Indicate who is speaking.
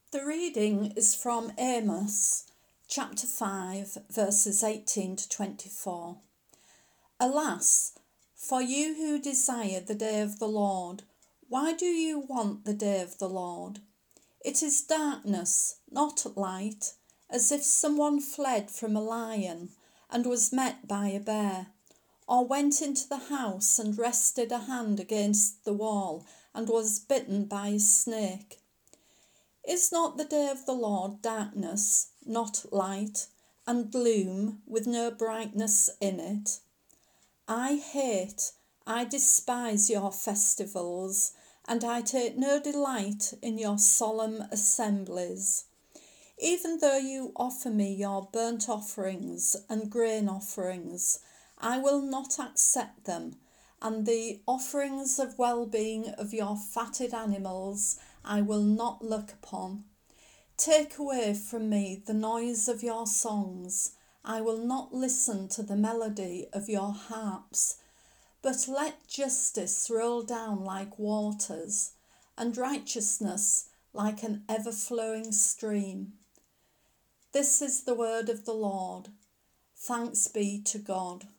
Speaker 1: The reading is from Amos, chapter 5, verses 18 to 24. Alas, for you who desire the day of the Lord, why do you want the day of the Lord? It is darkness, not light, as if someone fled from a lion and was met by a bear, or went into the house and rested a hand against the wall and was bitten by a snake. Is not the day of the Lord darkness, not light, and gloom with no brightness in it? I despise your festivals, and I take no delight in your solemn assemblies. Even though you offer me your burnt offerings and grain offerings, I will not accept them, and the offerings of well-being of your fatted animals I will not look upon. Take away from me the noise of your songs. I will not listen to the melody of your harps. But let justice roll down like waters, and righteousness like an ever-flowing stream. This is the word of the Lord. Thanks be to God.